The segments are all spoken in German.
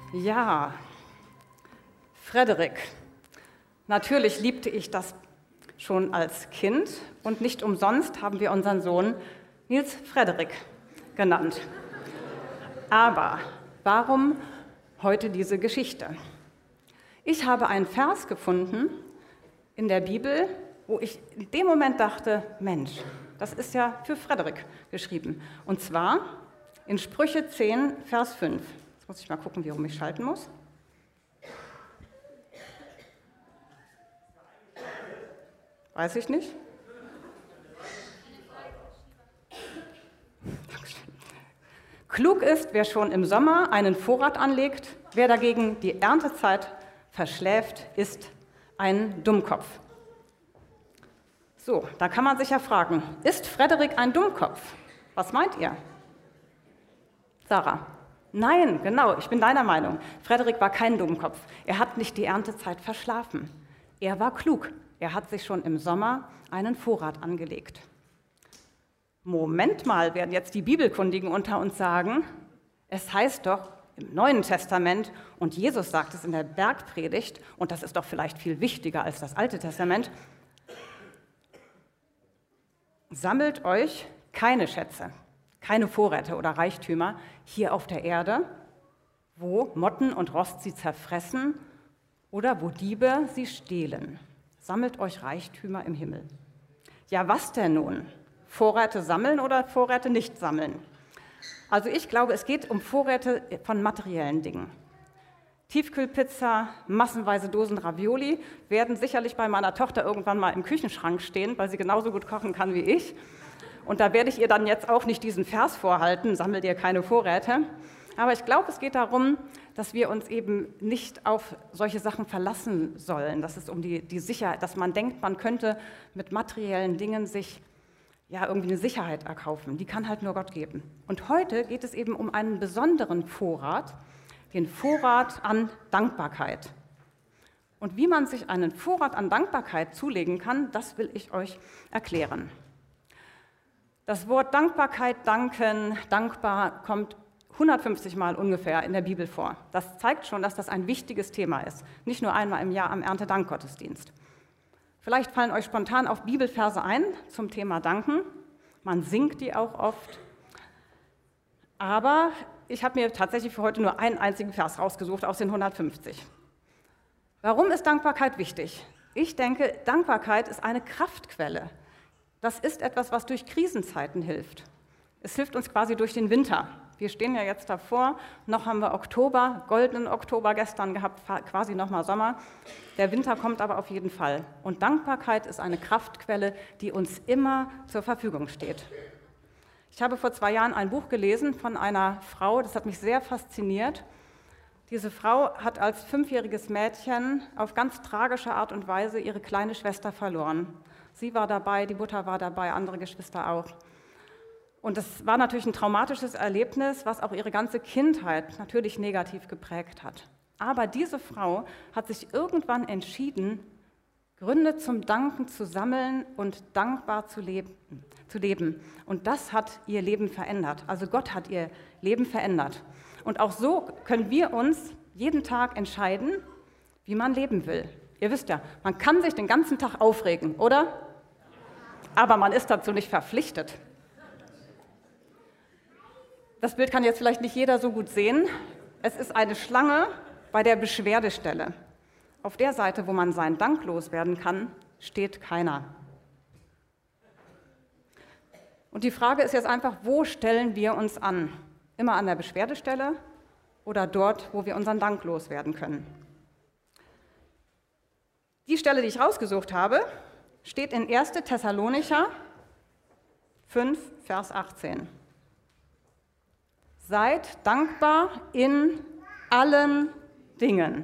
Ja, Frederik. Natürlich liebte ich das schon als Kind und nicht umsonst haben wir unseren Sohn Nils Frederik genannt. Aber warum heute diese Geschichte? Ich habe einen Vers gefunden in der Bibel, wo ich in dem Moment dachte, Mensch, das ist ja für Frederik geschrieben. Und zwar in Sprüche 10, Vers 5. Jetzt muss ich mal gucken, wie rum ich schalten muss. Weiß ich nicht. Klug ist, wer schon im Sommer einen Vorrat anlegt, wer dagegen die Erntezeit verschläft, ist ein Dummkopf. So, da kann man sich ja fragen, ist Frederik ein Dummkopf? Was meint ihr? Sarah? Nein, genau, ich bin deiner Meinung. Frederik war kein Dummkopf. Er hat nicht die Erntezeit verschlafen. Er war klug. Er hat sich schon im Sommer einen Vorrat angelegt. Moment mal, werden jetzt die Bibelkundigen unter uns sagen, es heißt doch im Neuen Testament, und Jesus sagt es in der Bergpredigt, und das ist doch vielleicht viel wichtiger als das Alte Testament, sammelt euch keine Schätze, keine Vorräte oder Reichtümer hier auf der Erde, wo Motten und Rost sie zerfressen oder wo Diebe sie stehlen. Sammelt euch Reichtümer im Himmel. Ja, was denn nun? Vorräte sammeln oder Vorräte nicht sammeln? Also ich glaube, es geht um Vorräte von materiellen Dingen. Tiefkühlpizza, massenweise Dosen Ravioli werden sicherlich bei meiner Tochter irgendwann mal im Küchenschrank stehen, weil sie genauso gut kochen kann wie ich. Und da werde ich ihr dann jetzt auch nicht diesen Vers vorhalten, sammelt ihr keine Vorräte. Aber ich glaube, es geht darum, dass wir uns eben nicht auf solche Sachen verlassen sollen. Dass es um die Sicherheit, dass man denkt, man könnte mit materiellen Dingen sich ja irgendwie eine Sicherheit erkaufen. Die kann halt nur Gott geben. Und heute geht es eben um einen besonderen Vorrat, den Vorrat an Dankbarkeit. Und wie man sich einen Vorrat an Dankbarkeit zulegen kann, das will ich euch erklären. Das Wort Dankbarkeit, danken, dankbar kommt 150 Mal ungefähr in der Bibel vor. Das zeigt schon, dass das ein wichtiges Thema ist. Nicht nur einmal im Jahr am Erntedankgottesdienst. Vielleicht fallen euch spontan auf Bibelverse ein zum Thema Danken. Man singt die auch oft. Aber ich habe mir tatsächlich für heute nur einen einzigen Vers rausgesucht aus den 150. Warum ist Dankbarkeit wichtig? Ich denke, Dankbarkeit ist eine Kraftquelle. Das ist etwas, was durch Krisenzeiten hilft. Es hilft uns quasi durch den Winter. Wir stehen ja jetzt davor, noch haben wir Oktober, goldenen Oktober gestern gehabt, quasi nochmal Sommer. Der Winter kommt aber auf jeden Fall. Und Dankbarkeit ist eine Kraftquelle, die uns immer zur Verfügung steht. Ich habe vor 2 Jahren ein Buch gelesen von einer Frau, das hat mich sehr fasziniert. Diese Frau hat als 5-jähriges Mädchen auf ganz tragische Art und Weise ihre kleine Schwester verloren. Sie war dabei, die Mutter war dabei, andere Geschwister auch. Und das war natürlich ein traumatisches Erlebnis, was auch ihre ganze Kindheit natürlich negativ geprägt hat. Aber diese Frau hat sich irgendwann entschieden, Gründe zum Danken zu sammeln und dankbar zu leben. Und das hat ihr Leben verändert. Also Gott hat ihr Leben verändert. Und auch so können wir uns jeden Tag entscheiden, wie man leben will. Ihr wisst ja, man kann sich den ganzen Tag aufregen, oder? Aber man ist dazu nicht verpflichtet. Das Bild kann jetzt vielleicht nicht jeder so gut sehen. Es ist eine Schlange bei der Beschwerdestelle. Auf der Seite, wo man seinen Dank loswerden kann, steht keiner. Und die Frage ist jetzt einfach, wo stellen wir uns an? Immer an der Beschwerdestelle oder dort, wo wir unseren Dank loswerden können? Die Stelle, die ich rausgesucht habe, steht in 1. Thessalonicher 5, Vers 18. Seid dankbar in allen Dingen.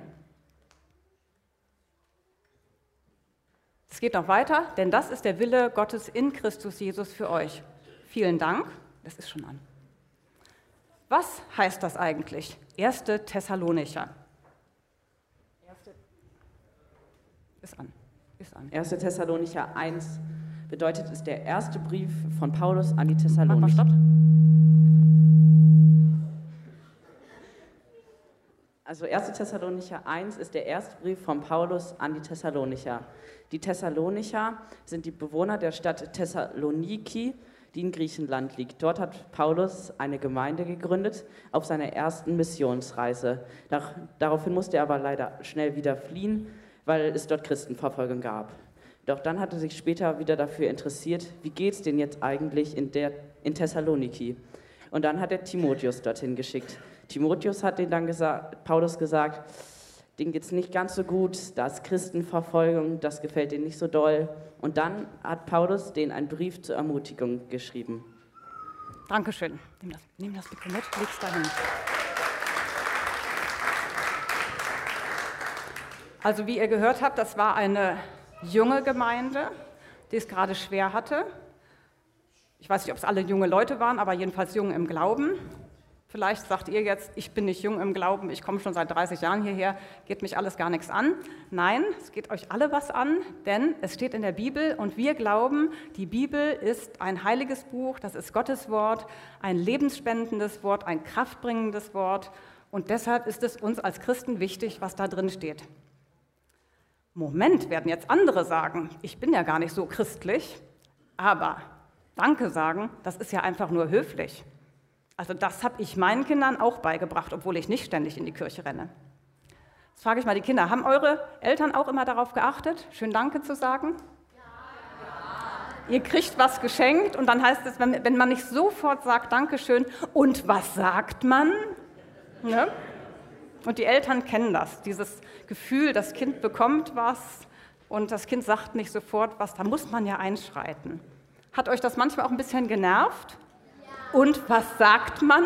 Es geht noch weiter, denn das ist der Wille Gottes in Christus Jesus für euch. Vielen Dank, das ist schon an. Was heißt das eigentlich? 1. Thessalonicher. Ist an. 1. Thessalonicher 1 bedeutet, ist der erste Brief von Paulus an die Thessalonicher. Mach mal Stopp. Also 1. Thessalonicher 1 ist der erste Brief von Paulus an die Thessalonicher. Die Thessalonicher sind die Bewohner der Stadt Thessaloniki, die in Griechenland liegt. Dort hat Paulus eine Gemeinde gegründet auf seiner ersten Missionsreise. Daraufhin musste er aber leider schnell wieder fliehen, weil es dort Christenverfolgung gab. Doch dann hat er sich später wieder dafür interessiert, wie geht es denn jetzt eigentlich in Thessaloniki? Und dann hat er Timotheus dorthin geschickt. Timotheus hat Paulus gesagt, denen geht es nicht ganz so gut, da ist Christenverfolgung, das gefällt denen nicht so doll. Und dann hat Paulus denen einen Brief zur Ermutigung geschrieben. Dankeschön. Nimm das Mikro mit, leg's dahin. Also wie ihr gehört habt, das war eine junge Gemeinde, die es gerade schwer hatte. Ich weiß nicht, ob es alle junge Leute waren, aber jedenfalls jung im Glauben. Vielleicht sagt ihr jetzt, ich bin nicht jung im Glauben, ich komme schon seit 30 Jahren hierher, geht mich alles gar nichts an. Nein, es geht euch alle was an, denn es steht in der Bibel und wir glauben, die Bibel ist ein heiliges Buch, das ist Gottes Wort, ein lebensspendendes Wort, ein kraftbringendes Wort und deshalb ist es uns als Christen wichtig, was da drin steht. Moment, werden jetzt andere sagen, ich bin ja gar nicht so christlich, aber Danke sagen, das ist ja einfach nur höflich. Also das habe ich meinen Kindern auch beigebracht, obwohl ich nicht ständig in die Kirche renne. Jetzt frage ich mal die Kinder, haben eure Eltern auch immer darauf geachtet, schön Danke zu sagen? Ja. Ihr kriegt was geschenkt und dann heißt es, wenn man nicht sofort sagt Dankeschön, und was sagt man? Ne? Und die Eltern kennen das, dieses Gefühl, das Kind bekommt was und das Kind sagt nicht sofort was, da muss man ja einschreiten. Hat euch das manchmal auch ein bisschen genervt? Ja. Und was sagt man?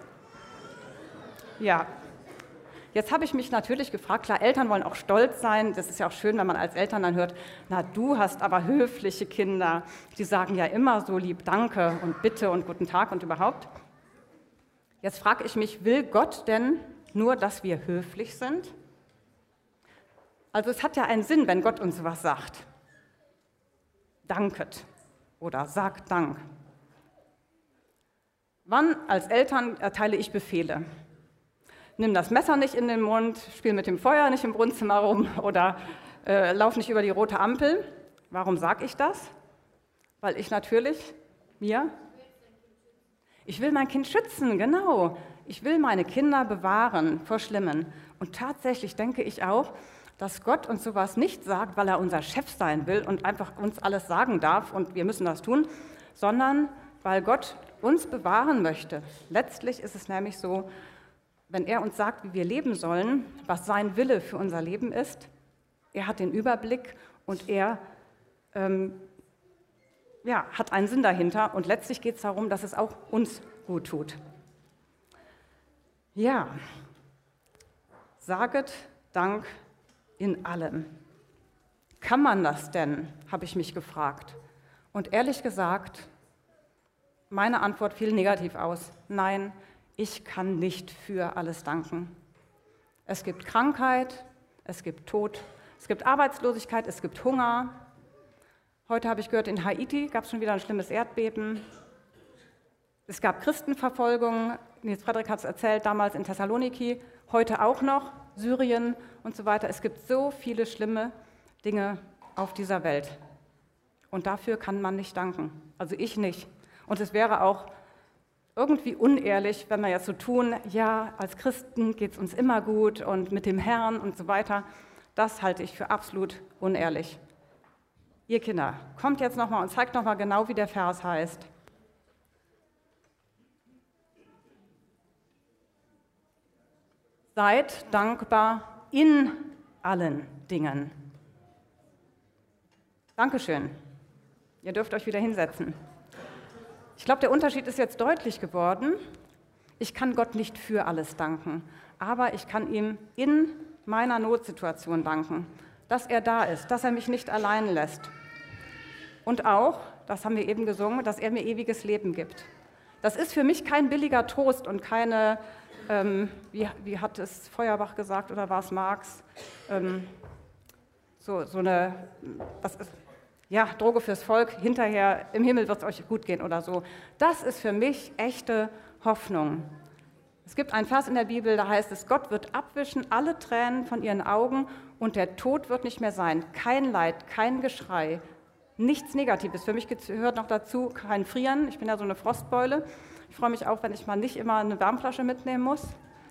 Ja. Jetzt habe ich mich natürlich gefragt, klar, Eltern wollen auch stolz sein. Das ist ja auch schön, wenn man als Eltern dann hört, na, du hast aber höfliche Kinder. Die sagen ja immer so lieb Danke und Bitte und Guten Tag und überhaupt. Jetzt frage ich mich, will Gott denn nur, dass wir höflich sind? Also es hat ja einen Sinn, wenn Gott uns was sagt. Danket. Oder sagt Dank. Wann als Eltern erteile ich Befehle? Nimm das Messer nicht in den Mund, spiel mit dem Feuer nicht im Wohnzimmer rum oder lauf nicht über die rote Ampel. Warum sage ich das? Weil ich natürlich ich will mein Kind schützen, genau. Ich will meine Kinder bewahren vor Schlimmen. Und tatsächlich denke ich auch, dass Gott uns sowas nicht sagt, weil er unser Chef sein will und einfach uns alles sagen darf und wir müssen das tun, sondern weil Gott uns bewahren möchte. Letztlich ist es nämlich so, wenn er uns sagt, wie wir leben sollen, was sein Wille für unser Leben ist, er hat den Überblick und er hat einen Sinn dahinter und letztlich geht es darum, dass es auch uns gut tut. Ja, saget Dank in allem. Kann man das denn, habe ich mich gefragt. Und ehrlich gesagt, meine Antwort fiel negativ aus. Nein, ich kann nicht für alles danken. Es gibt Krankheit, es gibt Tod, es gibt Arbeitslosigkeit, es gibt Hunger. Heute habe ich gehört, in Haiti gab es schon wieder ein schlimmes Erdbeben. Es gab Christenverfolgung, Nils Frederik hat es erzählt, damals in Thessaloniki, heute auch noch, Syrien und so weiter. Es gibt so viele schlimme Dinge auf dieser Welt. Und dafür kann man nicht danken. Also ich nicht. Und es wäre auch irgendwie unehrlich, wenn wir jetzt so tun, ja, als Christen geht es uns immer gut und mit dem Herrn und so weiter. Das halte ich für absolut unehrlich. Ihr Kinder, kommt jetzt nochmal und zeigt nochmal genau, wie der Vers heißt. Seid dankbar in allen Dingen. Dankeschön. Ihr dürft euch wieder hinsetzen. Ich glaube, der Unterschied ist jetzt deutlich geworden. Ich kann Gott nicht für alles danken, aber ich kann ihm in meiner Notsituation danken, dass er da ist, dass er mich nicht allein lässt. Und auch, das haben wir eben gesungen, dass er mir ewiges Leben gibt. Das ist für mich kein billiger Trost und keine, wie hat es Feuerbach gesagt oder war es Marx, so eine, das ist, ja, Droge fürs Volk, hinterher im Himmel wird es euch gut gehen oder so. Das ist für mich echte Hoffnung. Es gibt einen Vers in der Bibel, da heißt es, Gott wird abwischen alle Tränen von ihren Augen und der Tod wird nicht mehr sein. Kein Leid, kein Geschrei, nichts Negatives. Für mich gehört noch dazu kein Frieren. Ich bin ja so eine Frostbeule. Ich freue mich auch, wenn ich mal nicht immer eine Wärmflasche mitnehmen muss.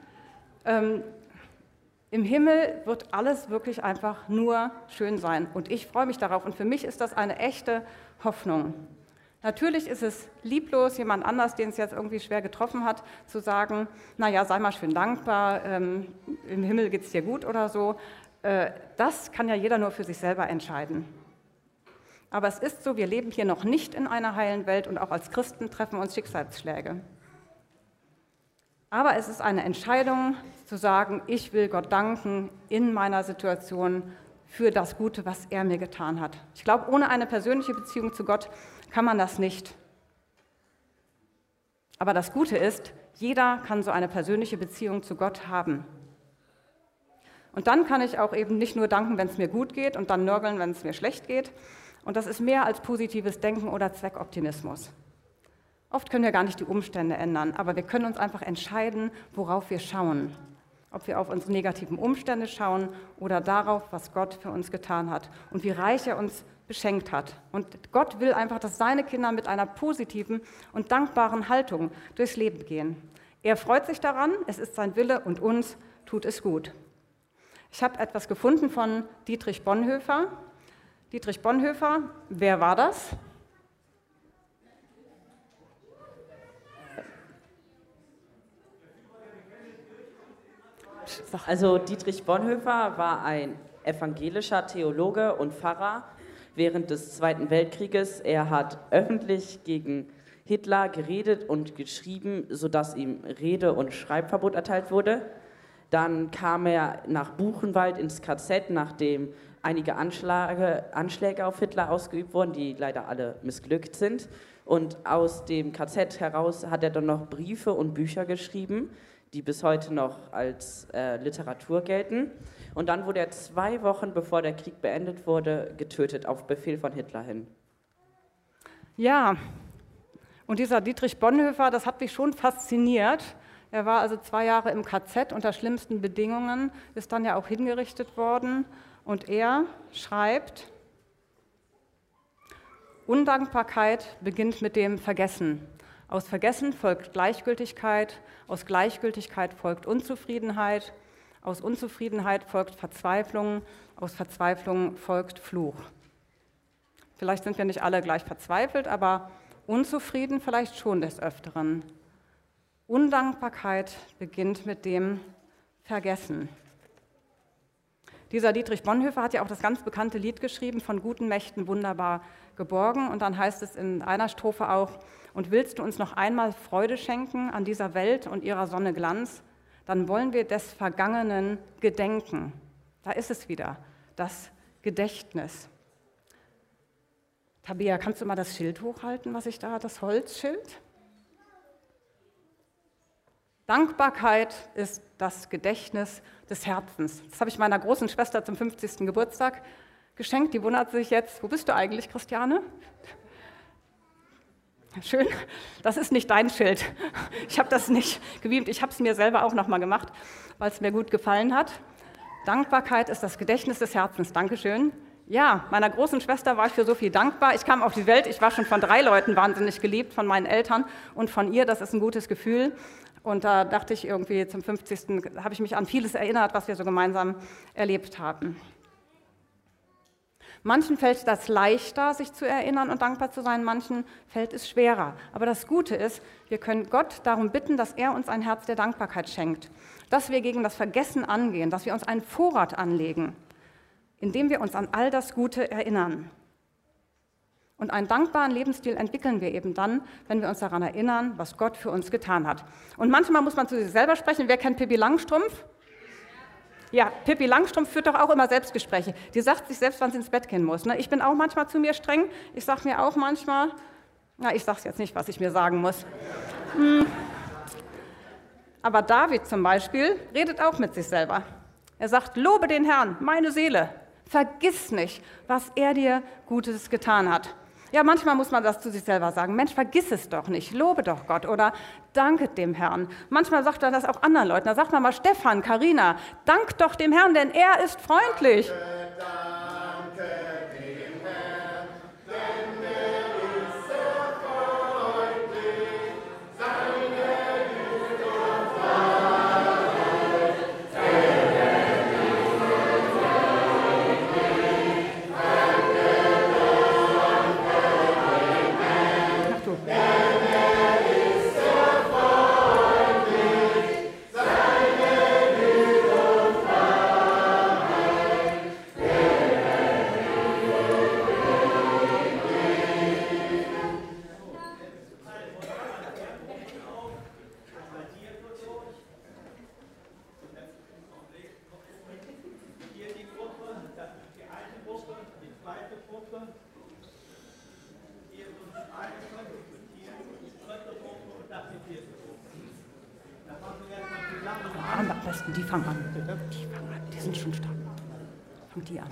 Im Himmel wird alles wirklich einfach nur schön sein. Und ich freue mich darauf. Und für mich ist das eine echte Hoffnung. Natürlich ist es lieblos, jemand anders, den es jetzt irgendwie schwer getroffen hat, zu sagen, naja, sei mal schön dankbar, im Himmel geht es dir gut oder so. Das kann ja jeder nur für sich selber entscheiden. Aber es ist so, wir leben hier noch nicht in einer heilen Welt und auch als Christen treffen uns Schicksalsschläge. Aber es ist eine Entscheidung zu sagen, ich will Gott danken in meiner Situation für das Gute, was er mir getan hat. Ich glaube, ohne eine persönliche Beziehung zu Gott kann man das nicht. Aber das Gute ist, jeder kann so eine persönliche Beziehung zu Gott haben. Und dann kann ich auch eben nicht nur danken, wenn es mir gut geht und dann nörgeln, wenn es mir schlecht geht. Und das ist mehr als positives Denken oder Zweckoptimismus. Oft können wir gar nicht die Umstände ändern, aber wir können uns einfach entscheiden, worauf wir schauen. Ob wir auf unsere negativen Umstände schauen oder darauf, was Gott für uns getan hat und wie reich er uns beschenkt hat. Und Gott will einfach, dass seine Kinder mit einer positiven und dankbaren Haltung durchs Leben gehen. Er freut sich daran, es ist sein Wille und uns tut es gut. Ich habe etwas gefunden von Dietrich Bonhoeffer. Dietrich Bonhoeffer, wer war das? Also Dietrich Bonhoeffer war ein evangelischer Theologe und Pfarrer während des Zweiten Weltkrieges. Er hat öffentlich gegen Hitler geredet und geschrieben, sodass ihm Rede- und Schreibverbot erteilt wurde. Dann kam er nach Buchenwald ins KZ, nachdem einige Anschläge auf Hitler ausgeübt wurden, die leider alle missglückt sind. Und aus dem KZ heraus hat er dann noch Briefe und Bücher geschrieben, die bis heute noch als Literatur gelten. Und dann wurde er 2 Wochen, bevor der Krieg beendet wurde, getötet, auf Befehl von Hitler hin. Ja, und dieser Dietrich Bonhoeffer, das hat mich schon fasziniert. Er war also 2 Jahre im KZ unter schlimmsten Bedingungen, ist dann ja auch hingerichtet worden. Und er schreibt, Undankbarkeit beginnt mit dem Vergessen. Aus Vergessen folgt Gleichgültigkeit, aus Gleichgültigkeit folgt Unzufriedenheit, aus Unzufriedenheit folgt Verzweiflung, aus Verzweiflung folgt Fluch. Vielleicht sind wir nicht alle gleich verzweifelt, aber unzufrieden vielleicht schon des Öfteren. Undankbarkeit beginnt mit dem Vergessen. Dieser Dietrich Bonhoeffer hat ja auch das ganz bekannte Lied geschrieben, von guten Mächten wunderbar geborgen. Und dann heißt es in einer Strophe auch, und willst du uns noch einmal Freude schenken an dieser Welt und ihrer Sonne Glanz, dann wollen wir des Vergangenen gedenken. Da ist es wieder, das Gedächtnis. Tabea, kannst du mal das Schild hochhalten, was ich da, das Holzschild? Dankbarkeit ist das Gedächtnis des Herzens. Das habe ich meiner großen Schwester zum 50. Geburtstag geschenkt. Die wundert sich jetzt, wo bist du eigentlich, Christiane? Schön, das ist nicht dein Schild. Ich habe das nicht gebeamt, ich habe es mir selber auch nochmal gemacht, weil es mir gut gefallen hat. Dankbarkeit ist das Gedächtnis des Herzens. Dankeschön. Ja, meiner großen Schwester war ich für so viel dankbar. Ich kam auf die Welt, ich war schon von 3 Leuten wahnsinnig geliebt, von meinen Eltern und von ihr. Das ist ein gutes Gefühl. Und da dachte ich irgendwie, zum 50. habe ich mich an vieles erinnert, was wir so gemeinsam erlebt haben. Manchen fällt das leichter, sich zu erinnern und dankbar zu sein, manchen fällt es schwerer. Aber das Gute ist, wir können Gott darum bitten, dass er uns ein Herz der Dankbarkeit schenkt, dass wir gegen das Vergessen angehen, dass wir uns einen Vorrat anlegen, indem wir uns an all das Gute erinnern. Und einen dankbaren Lebensstil entwickeln wir eben dann, wenn wir uns daran erinnern, was Gott für uns getan hat. Und manchmal muss man zu sich selber sprechen. Wer kennt Pippi Langstrumpf? Ja, Pippi Langstrumpf führt doch auch immer Selbstgespräche. Die sagt sich selbst, wann sie ins Bett gehen muss. Ich bin auch manchmal zu mir streng. Ich sage mir auch manchmal, ich sage es jetzt nicht, was ich mir sagen muss. Aber David zum Beispiel redet auch mit sich selber. Er sagt, lobe den Herrn, meine Seele. Vergiss nicht, was er dir Gutes getan hat. Ja, manchmal muss man das zu sich selber sagen. Mensch, vergiss es doch nicht, lobe doch Gott oder danke dem Herrn. Manchmal sagt man das auch anderen Leuten. Da sagt man mal, Stefan, Karina, dank doch dem Herrn, denn er ist freundlich. Am besten, die fangen an. Die sind schon stark. Fangen die an.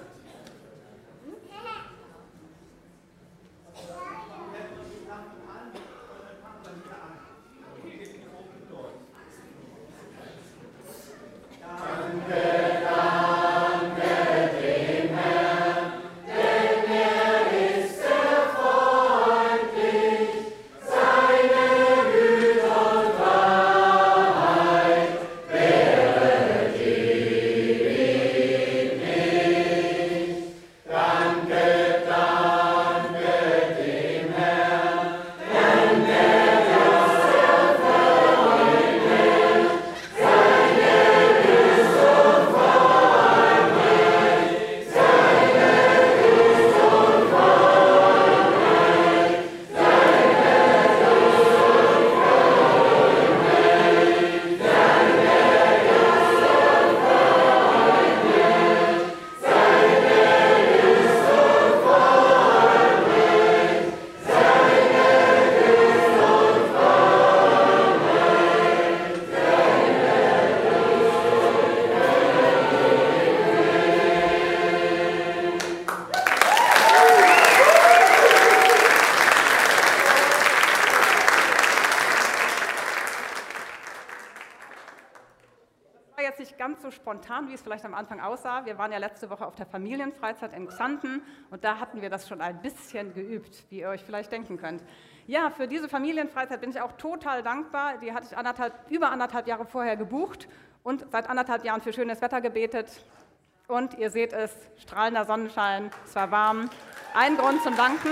Ganz so spontan, wie es vielleicht am Anfang aussah. Wir waren ja letzte Woche auf der Familienfreizeit in Xanten und da hatten wir das schon ein bisschen geübt, wie ihr euch vielleicht denken könnt. Ja, für diese Familienfreizeit bin ich auch total dankbar. Die hatte ich über anderthalb Jahre vorher gebucht und seit anderthalb Jahren für schönes Wetter gebetet. Und ihr seht es, strahlender Sonnenschein, es war warm. Ein Grund zum Danken.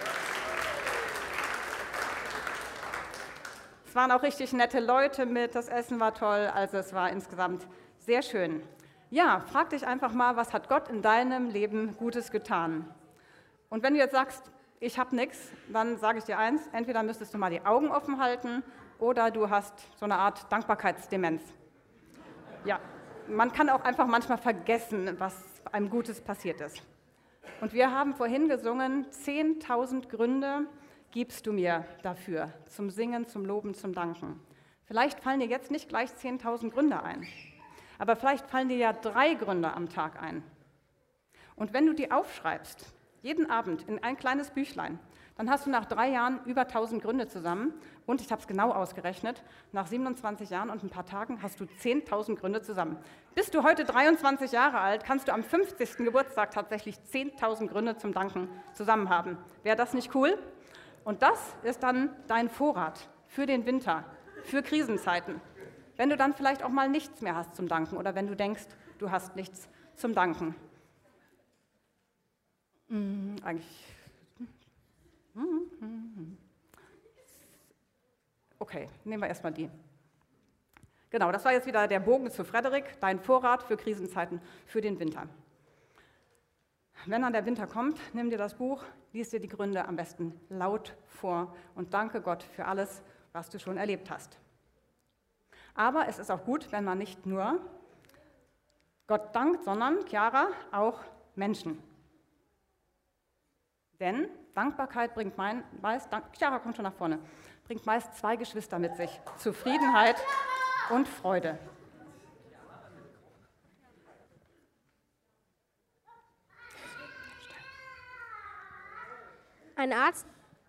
Es waren auch richtig nette Leute mit, das Essen war toll, also es war insgesamt sehr schön. Ja, frag dich einfach mal, was hat Gott in deinem Leben Gutes getan? Und wenn du jetzt sagst, ich habe nichts, dann sage ich dir eins, entweder müsstest du mal die Augen offen halten oder du hast so eine Art Dankbarkeitsdemenz. Ja, man kann auch einfach manchmal vergessen, was einem Gutes passiert ist. Und wir haben vorhin gesungen, 10.000 Gründe gibst du mir dafür, zum Singen, zum Loben, zum Danken. Vielleicht fallen dir jetzt nicht gleich 10.000 Gründe ein. Aber vielleicht fallen dir ja 3 Gründe am Tag ein. Und wenn du die aufschreibst, jeden Abend in ein kleines Büchlein, dann hast du nach 3 Jahren über 1.000 Gründe zusammen. Und ich habe es genau ausgerechnet, nach 27 Jahren und ein paar Tagen hast du 10.000 Gründe zusammen. Bist du heute 23 Jahre alt, kannst du am 50. Geburtstag tatsächlich 10.000 Gründe zum Danken zusammen haben. Wäre das nicht cool? Und das ist dann dein Vorrat für den Winter, für Krisenzeiten. Wenn du dann vielleicht auch mal nichts mehr hast zum Danken oder wenn du denkst, du hast nichts zum Danken. Okay, nehmen wir erstmal die. Genau, das war jetzt wieder der Bogen zu Frederik, dein Vorrat für Krisenzeiten, für den Winter. Wenn dann der Winter kommt, nimm dir das Buch, lies dir die Gründe am besten laut vor und danke Gott für alles, was du schon erlebt hast. Aber es ist auch gut, wenn man nicht nur Gott dankt, sondern, Chiara, auch Menschen. Denn Dankbarkeit bringt Chiara kommt schon nach vorne, bringt meist 2 Geschwister mit sich, Zufriedenheit und Freude. Ein Arzt,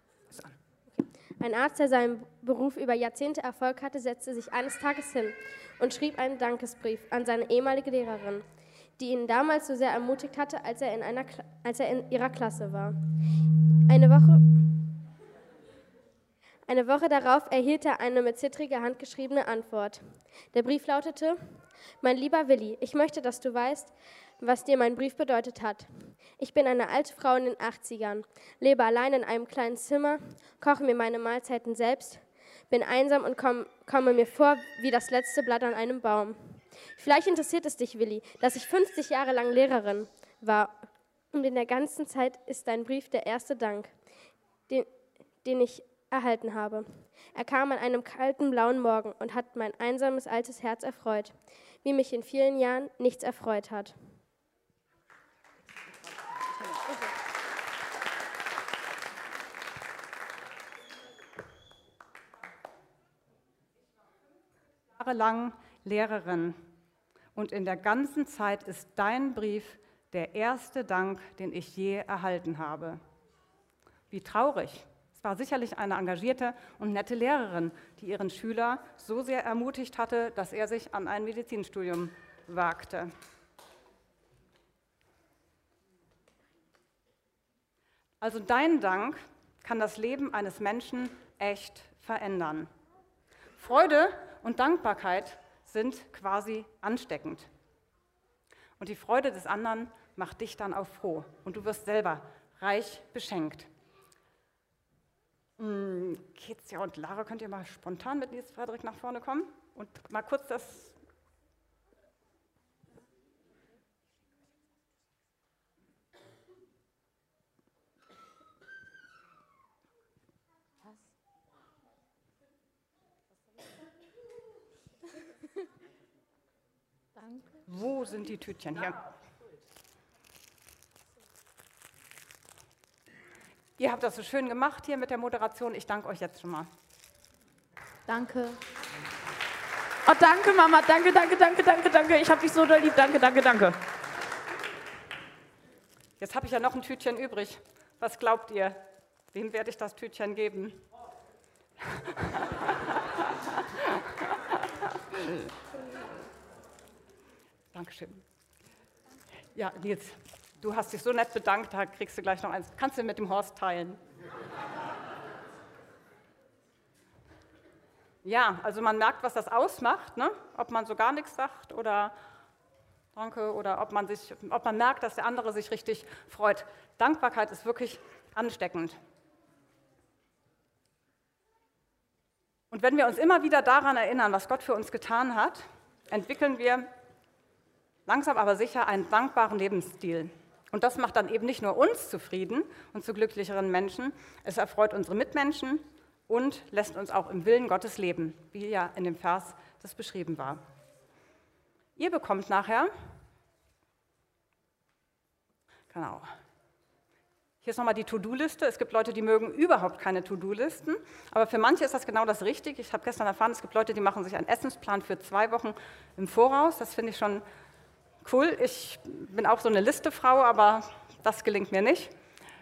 der seinen Beruf über Jahrzehnte Erfolg hatte, setzte sich eines Tages hin und schrieb einen Dankesbrief an seine ehemalige Lehrerin, die ihn damals so sehr ermutigt hatte, als er in ihrer Klasse war. Eine Woche darauf erhielt er eine mit zittriger Hand geschriebene Antwort. Der Brief lautete: Mein lieber Willi, ich möchte, dass du weißt, was dir mein Brief bedeutet hat. Ich bin eine alte Frau in den 80ern, lebe allein in einem kleinen Zimmer, koche mir meine Mahlzeiten selbst, bin einsam und komme mir vor wie das letzte Blatt an einem Baum. Vielleicht interessiert es dich, Willi, dass ich 50 Jahre lang Lehrerin war und in der ganzen Zeit ist dein Brief der erste Dank, den ich erhalten habe. Er kam an einem kalten, blauen Morgen und hat mein einsames, altes Herz erfreut, wie mich in vielen Jahren nichts erfreut hat. Jahrelang Lehrerin und in der ganzen Zeit ist dein Brief der erste Dank, den ich je erhalten habe. Wie traurig. Es war sicherlich eine engagierte und nette Lehrerin, die ihren Schüler so sehr ermutigt hatte, dass er sich an ein Medizinstudium wagte. Also dein Dank kann das Leben eines Menschen echt verändern. Freude und Dankbarkeit sind quasi ansteckend. Und die Freude des anderen macht dich dann auch froh und du wirst selber reich beschenkt. Kezia und Lara, könnt ihr mal spontan mit Nils Frederik nach vorne kommen und mal kurz das... Danke. Wo sind die Tütchen? Hier. Ihr habt das so schön gemacht hier mit der Moderation. Ich danke euch jetzt schon mal. Danke. Oh, danke, Mama. Danke, danke, danke, danke, danke. Ich hab dich so doll lieb. Danke, danke, danke. Jetzt habe ich ja noch ein Tütchen übrig. Was glaubt ihr? Wem werde ich das Tütchen geben? Dankeschön. Ja, Nils, du hast dich so nett bedankt, da kriegst du gleich noch eins. Kannst du mit dem Horst teilen? Ja, also man merkt, was das ausmacht, ne? Ob man so gar nichts sagt oder danke oder ob man merkt, dass der andere sich richtig freut. Dankbarkeit ist wirklich ansteckend. Und wenn wir uns immer wieder daran erinnern, was Gott für uns getan hat, entwickeln wir langsam aber sicher einen dankbaren Lebensstil. Und das macht dann eben nicht nur uns zufrieden und zu glücklicheren Menschen, es erfreut unsere Mitmenschen und lässt uns auch im Willen Gottes leben, wie ja in dem Vers das beschrieben war. Ihr bekommt nachher, genau, hier ist nochmal die To-Do-Liste. Es gibt Leute, die mögen überhaupt keine To-Do-Listen, aber für manche ist das genau das Richtige. Ich habe gestern erfahren, es gibt Leute, die machen sich einen Essensplan für 2 Wochen im Voraus. Das finde ich schon cool. Ich bin auch so eine Listefrau, aber das gelingt mir nicht.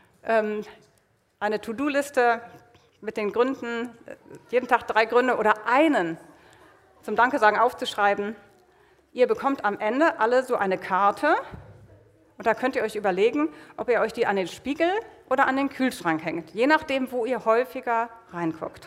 Eine To-Do-Liste mit den Gründen, jeden Tag 3 Gründe oder einen zum Danke-Sagen aufzuschreiben. Ihr bekommt am Ende alle so eine Karte und da könnt ihr euch überlegen, ob ihr euch die an den Spiegel oder an den Kühlschrank hängt, je nachdem, wo ihr häufiger reinguckt.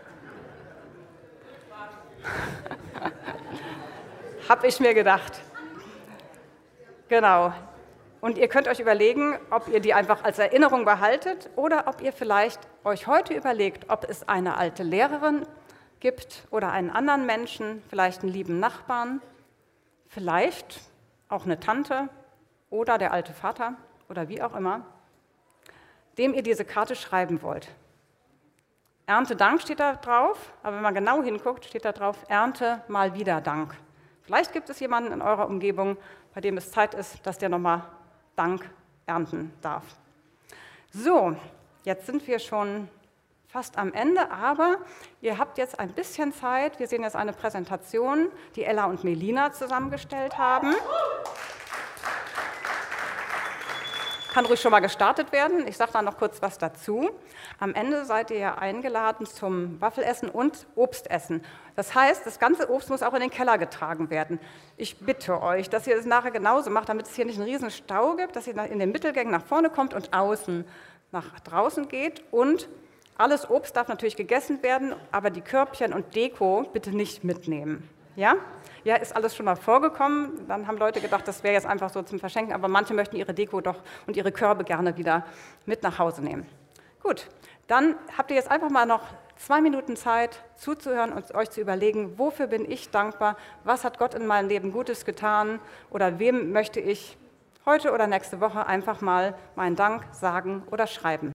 Habe ich mir gedacht. Genau. Und ihr könnt euch überlegen, ob ihr die einfach als Erinnerung behaltet oder ob ihr vielleicht euch heute überlegt, ob es eine alte Lehrerin gibt oder einen anderen Menschen, vielleicht einen lieben Nachbarn, vielleicht auch eine Tante oder der alte Vater oder wie auch immer, dem ihr diese Karte schreiben wollt. Erntedank steht da drauf, aber wenn man genau hinguckt, steht da drauf, Ernte mal wieder Dank. Vielleicht gibt es jemanden in eurer Umgebung, bei dem es Zeit ist, dass der nochmal Dank ernten darf. So, jetzt sind wir schon fast am Ende, aber ihr habt jetzt ein bisschen Zeit. Wir sehen jetzt eine Präsentation, die Ella und Melina zusammengestellt haben. kann ruhig schon mal gestartet werden. Ich sage da noch kurz was dazu. Am Ende seid ihr ja eingeladen zum Waffelessen und Obstessen. Das heißt, das ganze Obst muss auch in den Keller getragen werden. Ich bitte euch, dass ihr es nachher genauso macht, damit es hier nicht einen riesen Stau gibt, dass ihr in den Mittelgängen nach vorne kommt und außen nach draußen geht. Und alles Obst darf natürlich gegessen werden, aber die Körbchen und Deko bitte nicht mitnehmen. Ja? Ja, ist alles schon mal vorgekommen. Dann haben Leute gedacht, das wäre jetzt einfach so zum Verschenken, aber manche möchten ihre Deko doch und ihre Körbe gerne wieder mit nach Hause nehmen. Gut, dann habt ihr jetzt einfach mal noch 2 Minuten Zeit zuzuhören und euch zu überlegen, wofür bin ich dankbar, was hat Gott in meinem Leben Gutes getan oder wem möchte ich heute oder nächste Woche einfach mal meinen Dank sagen oder schreiben.